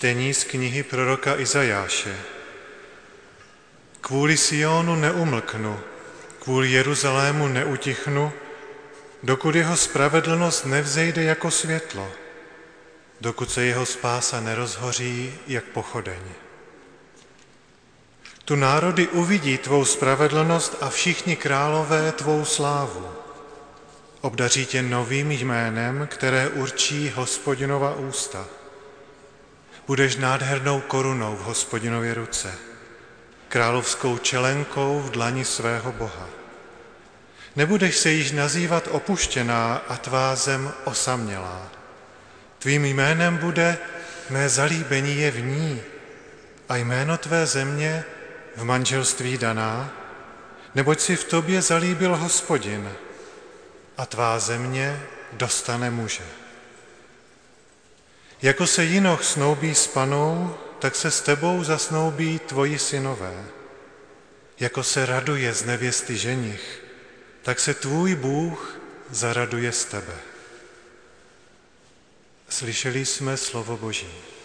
Čtení z knihy proroka Izajáše. Kvůli Sionu neumlknu, kvůli Jeruzalému neutichnu, dokud jeho spravedlnost nevzejde jako světlo, dokud se jeho spása nerozhoří jak pochodeň. Tu národy uvidí tvou spravedlnost a všichni králové tvou slávu. Obdaří tě novým jménem, které určí Hospodinova ústa. Budeš nádhernou korunou v Hospodinově ruce, královskou čelenkou v dlani svého Boha. Nebudeš se již nazývat opuštěná a tvá zem osamělá. Tvým jménem bude mé zalíbení je v ní a jméno tvé země v manželství daná, neboť si v tobě zalíbil Hospodin a tvá země dostane muže. Jako se jinoch snoubí s panou, tak se s tebou zasnoubí tvoji synové. Jako se raduje z nevěsty ženich, tak se tvůj Bůh zaraduje z tebe. Slyšeli jsme slovo Boží.